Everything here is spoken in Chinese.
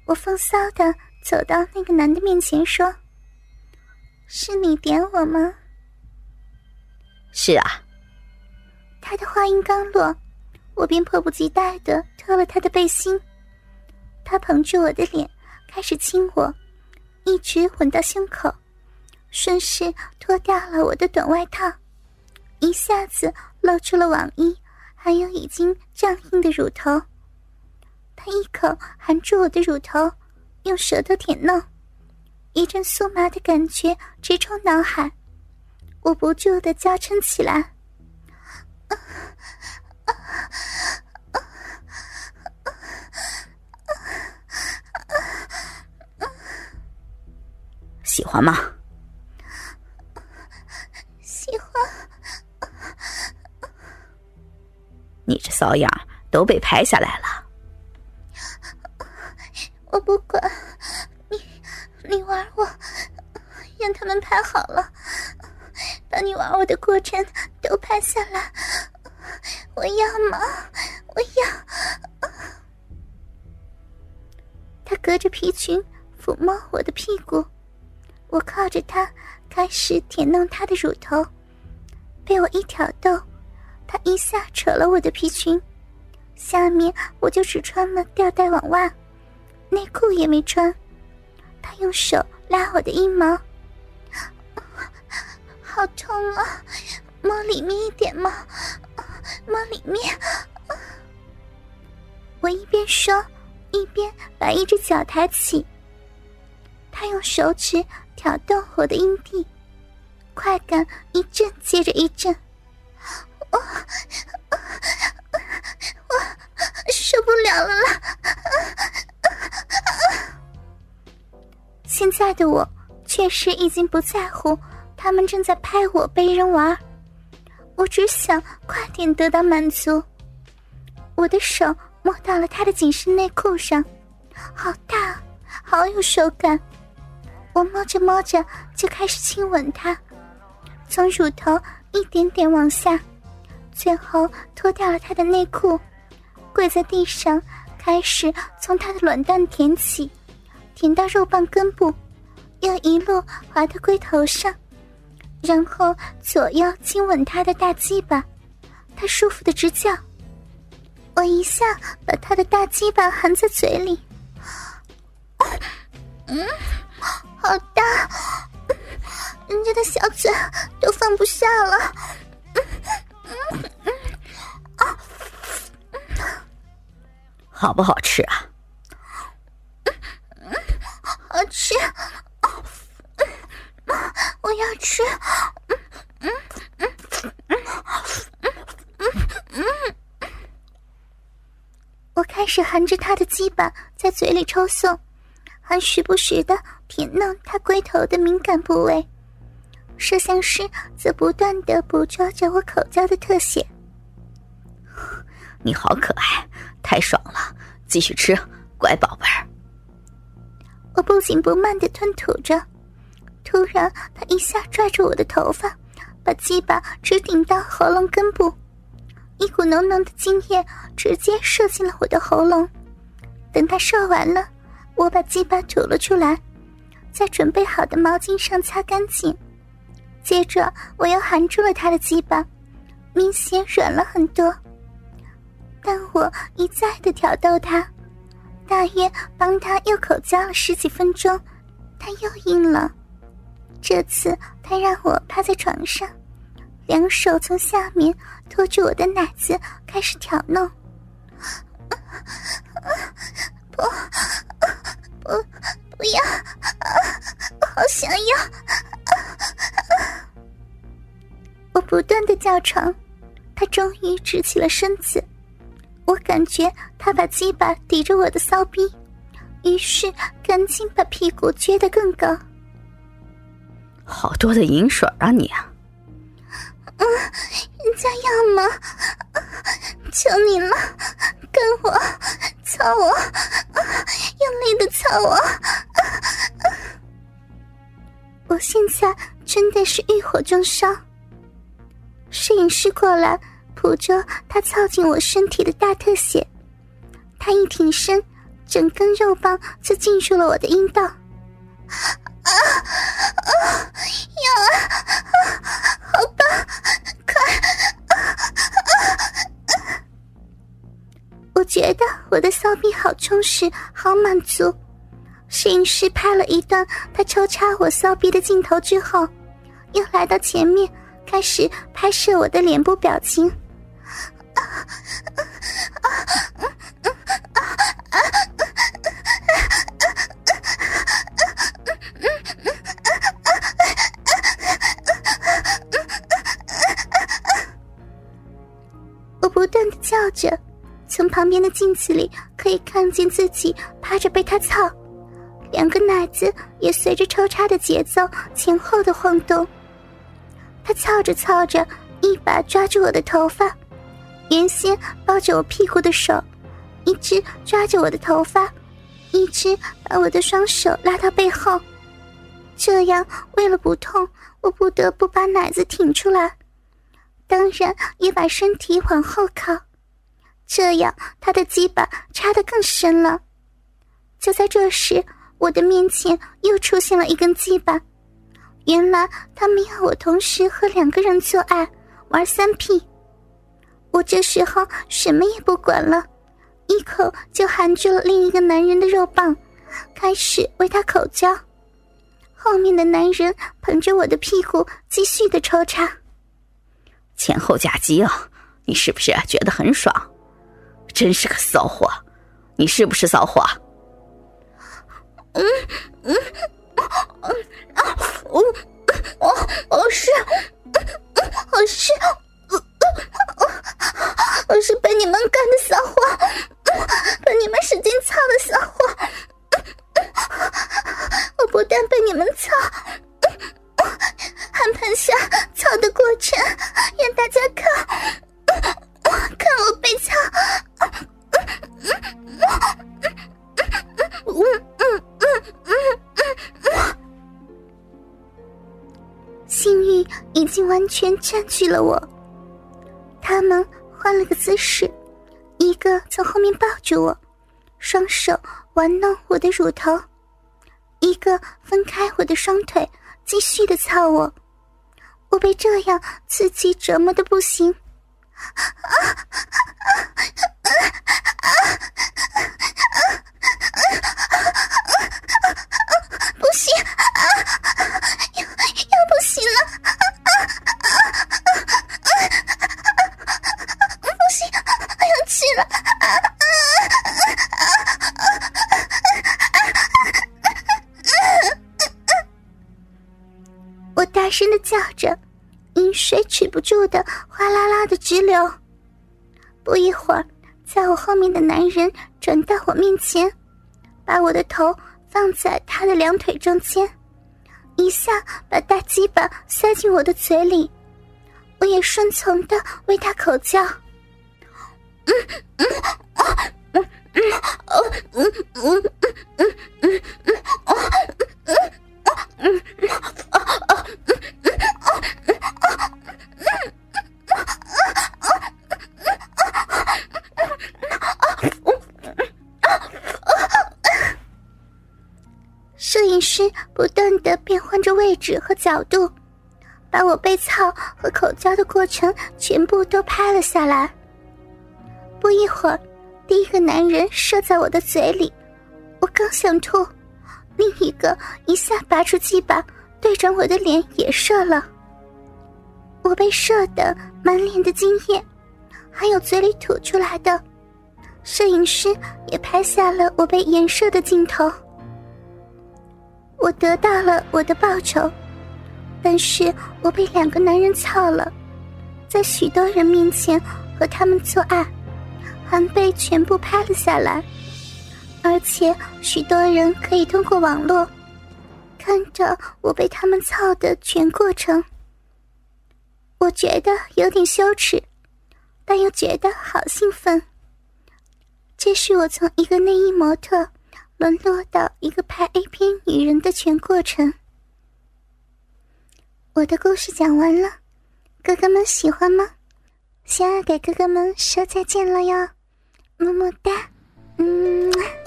我风骚地走到那个男的面前说：“是你点我吗？”“ 是啊。” 他的话音刚落，我便迫不及待地脱了他的背心。他捧住我的脸开始亲我，一直吻到胸口，顺势脱掉了我的短外套，一下子露出了网衣还有已经胀硬的乳头。他一口含住我的乳头，用舌头舔弄，一阵酥麻的感觉直冲脑海，我不住地娇嗔起来。 喜欢吗？ 喜欢。 你这骚样都被拍下来了。 我不管，你玩我，让他们拍好了，把你玩我的过程都拍下来，我要吗？我要。他隔着皮裙抚摸我的屁股，我靠着他开始舔弄他的乳头，被我一挑逗，他一下扯了我的皮裙，下面我就只穿了吊带网袜，内裤也没穿。他用手拉我的阴毛，好痛啊，摸里面一点嘛，摸里面。我一边说一边把一只脚抬起，他用手指挑逗我的阴蒂，快感一阵接着一阵，我受不了了啦！现在的我确实已经不在乎他们正在拍我被人玩，我只想快点得到满足。我的手摸到了他的紧身内裤上，好大，好有手感。我摸着摸着就开始亲吻他，从乳头一点点往下，最后脱掉了他的内裤，跪在地上开始从他的卵蛋舔起，舔到肉棒根部，又一路滑到龟头上，然后左右亲吻他的大鸡巴，他舒服的直叫。我一下把他的大鸡巴含在嘴里，好大，人家的小嘴都放不下了。 好不好吃啊？ 好吃，我要吃。我开始含着他的鸡巴在嘴里抽送，还时不时地舔弄他龟头的敏感部位。摄像师则不断地捕捉着我口交的特写。 你好可爱，太爽了，继续吃，乖宝贝儿。 我不紧不慢地吞吐着，突然他一下拽住我的头发，把鸡巴直顶到喉咙根部，一股浓浓的精液直接射进了我的喉咙。等他射完了，我把鸡巴吐了出来，在准备好的毛巾上擦干净，接着我又含住了他的鸡巴，明显软了很多。但我一再地挑逗他，大约帮他又口交了10几分钟，他又硬了。这次他让我趴在床上，两手从下面托住我的奶子开始挑弄。不要，好想要。我不断地叫床，他终于直起了身子。我感觉他把鸡巴抵着我的骚逼，于是赶紧把屁股撅得更高。 好多的饮水啊你啊！ 人家要吗？求你了，跟我，操我，用力的操我！我现在真的是欲火中烧。摄影师过来捕捉他操进我身体的大特写，他一挺身， 整根肉棒就进入了我的阴道。要好棒，快！我觉得我的骚逼好充实，好满足。摄影师拍了一段他抽插我骚逼的镜头之后，又来到前面开始拍摄我的脸部表情。我不断地叫着，从旁边的镜子里可以看见自己趴着被他操，两个奶子也随着抽插的节奏前后的晃动。他操着操着，一把抓住我的头发，原先抱着我屁股的手一只抓着我的头发，一只把我的双手拉到背后，这样为了不痛，我不得不把奶子挺出来，当然也把身体往后靠，这样他的鸡巴插得更深了。就在这时，我的面前又出现了一根鸡巴，原来他们要我同时和两个人做爱，玩3P。我这时候什么也不管了，一口就含住了另一个男人的肉棒，开始为他口交。后面的男人捧着我的屁股继续的抽插。 前后夹击啊，你是不是觉得很爽？真是个骚货，你是不是骚货？ 我是被你们干的骚货，被你们使劲操的骚货。我不但被你们操，还盘下操的过程让大家看我被操。性欲已经完全占据了我，他们换了个姿势，一个从后面抱住我，双手玩弄我的乳头，一个分开我的双腿，继续的操我。我被这样刺激折磨的不行。不行，要不行了，不行，要去了。我大声的叫着，饮水止不住的哗啦啦的直流。不一会儿，在我后面的男人转到我面前，把我的头放在他的两腿中间，一下把大鸡巴塞进我的嘴里，我也顺从的为他口交。摄影师不断地变换着位置和角度，把我被操和口交的过程全部都拍了下来。不一会儿，第一个男人射在我的嘴里，我刚想吐，另一个一下拔出鸡巴对准我的脸也射了。我被射得满脸的精液，还有嘴里吐出来的。摄影师也拍下了我被颜射的镜头。我得到了我的报酬，但是我被两个男人操了，在许多人面前和他们做爱，还被全部拍了下来，而且许多人可以通过网络看着我被他们操的全过程。我觉得有点羞耻，但又觉得好兴奋。这是我从一个内衣模特沦落到一个拍 A 片女人的全过程。我的故事讲完了，哥哥们喜欢吗？想要给哥哥们说再见了哟，么么哒，